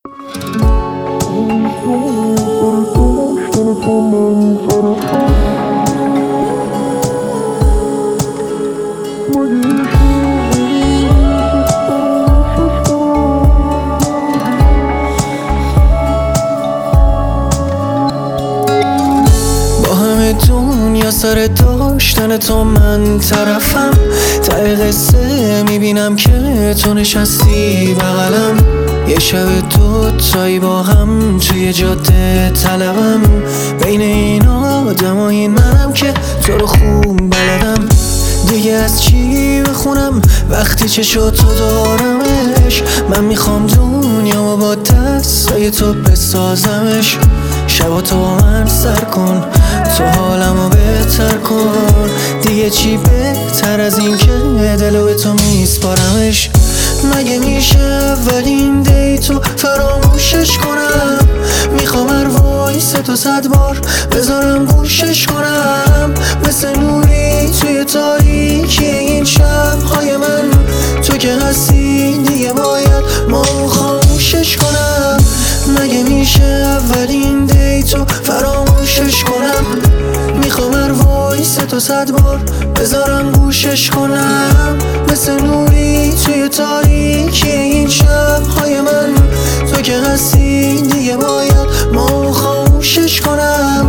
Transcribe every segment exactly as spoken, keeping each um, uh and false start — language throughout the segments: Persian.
دنیا سر داشتن تو من طرفم، ته قصه میبینم که تو نشستی بغلم. یه شب دوتایی با هم توی جاده طلبم، بین این آدم و این منم که تو رو خوب بلدم. دیگه از چی بخونم وقتی چشو تو دارمش؟ من میخوام دنیا با دستای تو بسازمش. شبا تو با من سر کن، تو حالمو بهتر کن. دیگه چی بهتر از این که دلو به تو میسپارمش؟ مگه میشه اولین دیتو فراموشش کنم؟ میخوام هر وایس تو صد بار بذارم گوشش کنم. مثل نوری توی تاریکی این شبهای من، تو که هستی دیگه باید ما خاموشش کنم. مگه میشه اولین دیتو فراموشش کنم؟ میخوام هر وایس تو صد بار بذارم گوشش کنم. مثل نوری توی تاریکی این شبهای من، تو که هستی دیگه باید ما خاموشش کنم.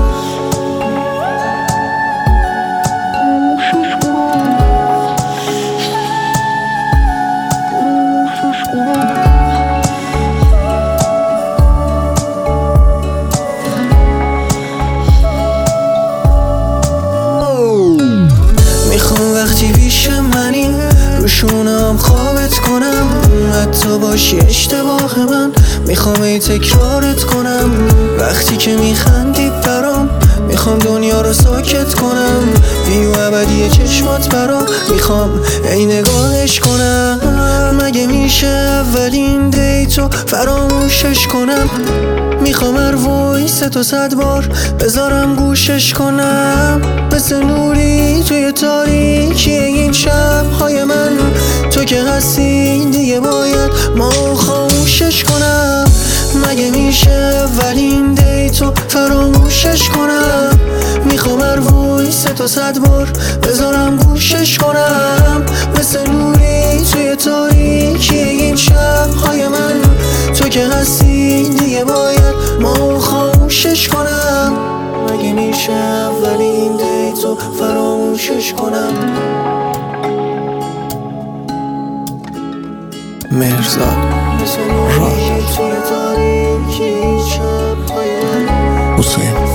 وقتی پیش منی روشونم خوابت کنم، حتی باشی اشتباه من میخوام ای تکرارت کنم. وقتی که میخندی برام میخوام دنیا رو ساکت کنم. بی و ابدی چشمات برام میخوام ای نگاهش کنم. مگه میشه اولین دیتو فراموشش کنم؟ میخوام هر وایس تو صد بار بذارم گوشش کنم. مثل نوری توی تاریکی این شبهای من، تو که هستی دیگه باید ما خاموشش کنم. مگه میشه اولین دیتو فراموشش کنم؟ میخوام هر وایس تو صد بار بذارم گوشش کنم. مثل نوری توی تاریکی این شبهای من، تو که هستی دیگه باید ما خاموشش کنم. مگه میشه اولین دیتو فراموشش کنم؟ مرزاد راد حسین